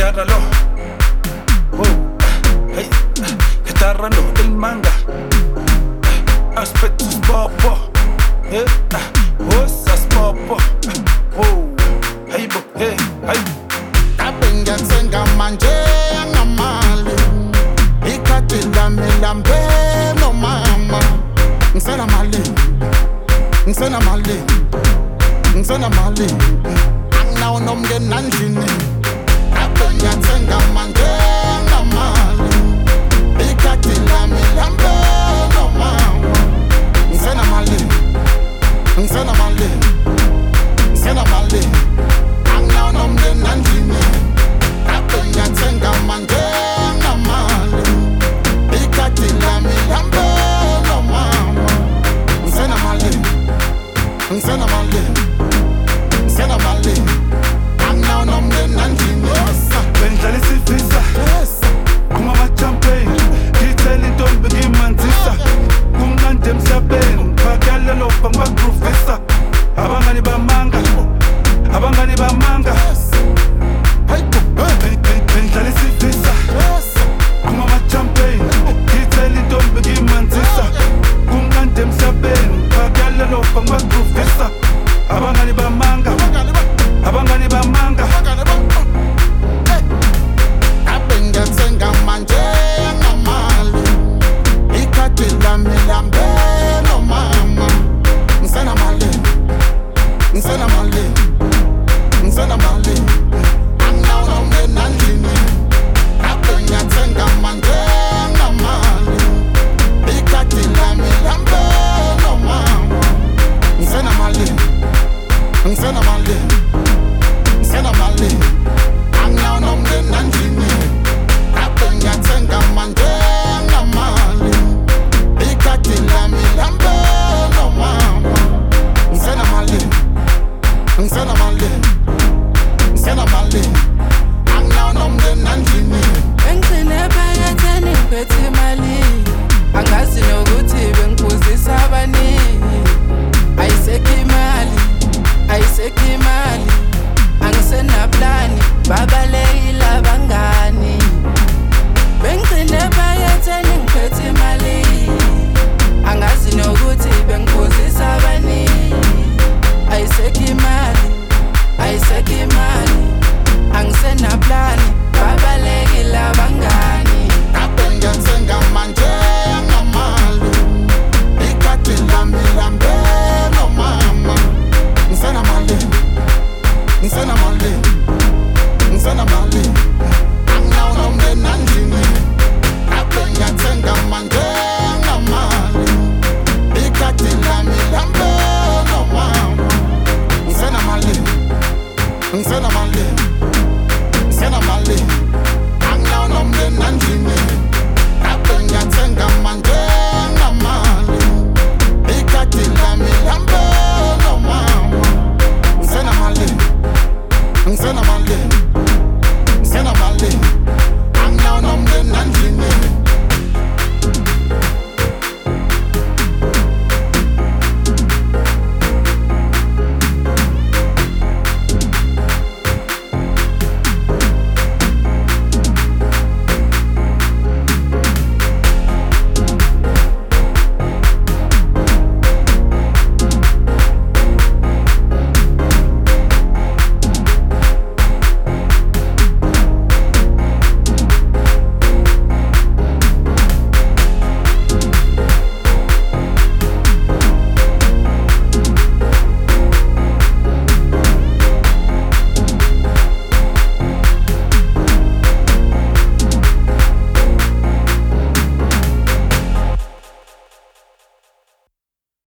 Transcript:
agárralo. Hey, está agarrando el manga. Aspectos popo. Osas popo. Hey, hey, hey. Kabenga tsenga manje ngamali. Ikatila milambe no mama. Nsena mali. Nsena mali. Nsena mali. Angna unomge nanjini. Kabenga tsenga manje ngamali. Ikatila milambe no mama. Nsena mali. Nsena mali. Nsena mali. Angna unomge nanjini. Kabenga tsenga manje ngamali. Ikatila milambe no mama. Nsena mali. Nsena mali. Nsena mali. Angna unomge nanjini. Bendlala isivisa kumama champagne. Ngithela intombi ngimanzisa. Kumnandi emhlabeni phakela lofa ngibagruvisa. Abangani bamanga. Abangani bamanga. Bendlala isivisa kumama champagne. Ngithela intombi ngimanzisa. Kumnandi emhlabeni phakela lofa ngibagruvisa. Abangani bamanga. Abangani bamanga. Kabenga tsenga manje ngamali. Ikatila milambe no mama. Nsena mali. Nsena mali. Nsena mali. Angna unomge nanjini. Kabenga tsenga manje ngamali. Ikatila milambe no mama. Nsena mali. Nsena mali. Nsena mali. Angna unomge nanjini. Kabenga tsenga manje ngamali. Ikatila milambe no mama. Nsena mali. Nsena mali. Nsena mali. Angna unomge nanjini. Bengigcine phaketheni ngiphethe imali. Angazi nokuthi bengiphuzisa abani. Ayisekho imali, ayisekho imali. Angisenaplani, babalekile abangani. Bengigcine phaketheni ngiphethe imali. Angazi nokuthi bengiphuzisa abani. Ayisekho imali, ayisekho imali. Angisenaplani, babalekile abangani. Kabenga tsenga manje ngamali. Ikatila milambe no mama. Nsena mali. Nsena mali. Nsena mali. Angna unomge nanjini. Kabenga tsenga manje ngamali. Ikatila milambe no mama. Nsena mali. Nsena mali. Nsena mali. Angna unomge nanjini. Kabenga tsenga manje ngamali. Ikatila milambe no mama. Nsena mali. Nsena mali. Nsena mali. Angna unomge nanjini.